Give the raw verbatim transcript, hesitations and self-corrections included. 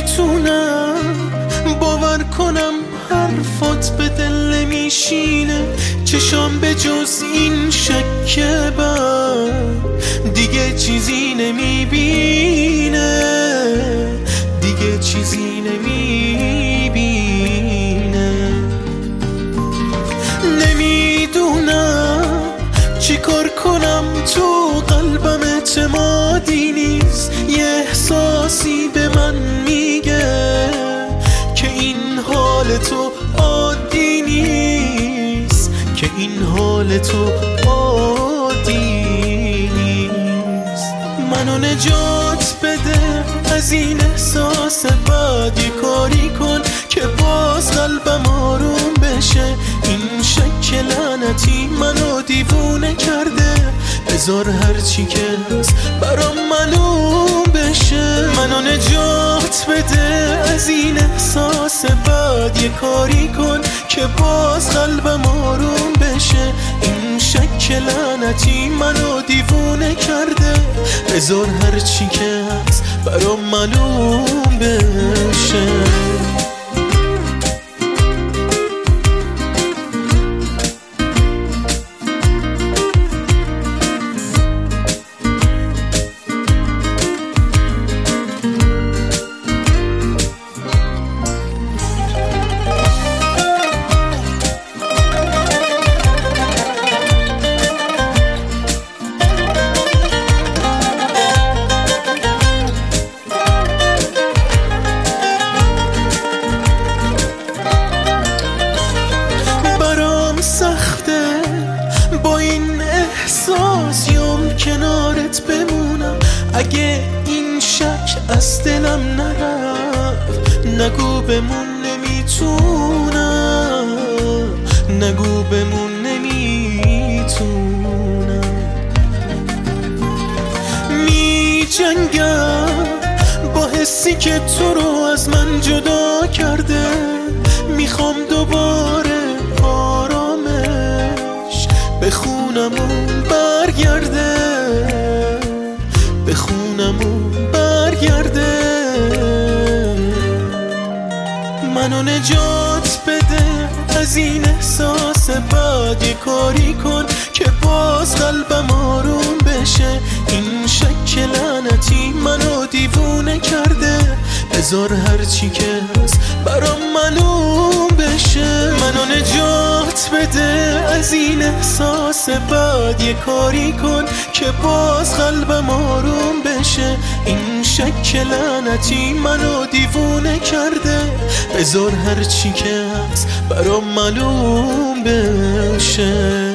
نمیتونم باور کنم حرفات به دل نمیشینه، چشام به جز این شک بد دیگه چیزی نمیبینه، دیگه چیزی نمیبینه. نمیدونم چی کار کنم، تو قلبم اعتمادی نیست، یه احساسی به من میگه که این حال تو عادی نیست، که این حال تو عادی نیست. منو نجات بده از این احساس بد، یه کاری کن که باز قلبم آروم بشه. این شک لعنتی منو دیوونه کرده، بذار هرچی که هست برام معلوم بشه. منو نجات بده از این احساس بد، یه کاری کن که باز قلبم آروم بشه. این شک لعنتی منو دیوونه کرده، بذار هرچی که هست برام معلوم بشه. با این احساس یوم کنارت بمونم، اگه این شک از دلم نرفت نگو بمون نمیتونم، نگو بمون نمیتونم. می جنگم با حسی که تو رو از من جدا کرده، میخوام دوباره به خونمون برگرده، به خونمون برگرده. منو نجات بده از این احساس بد، یه کاری کن که باز قلبم آروم بشه. این شک لعنتی منو دیوونه کرده، بذار هرچی که هست برام معلوم بشه. منو نجات بده از این احساس بد، یه کاری کن که باز قلبم آروم بشه. این شک لعنتی منو دیوونه کرده، بذار هرچی که هست برام معلوم بشه.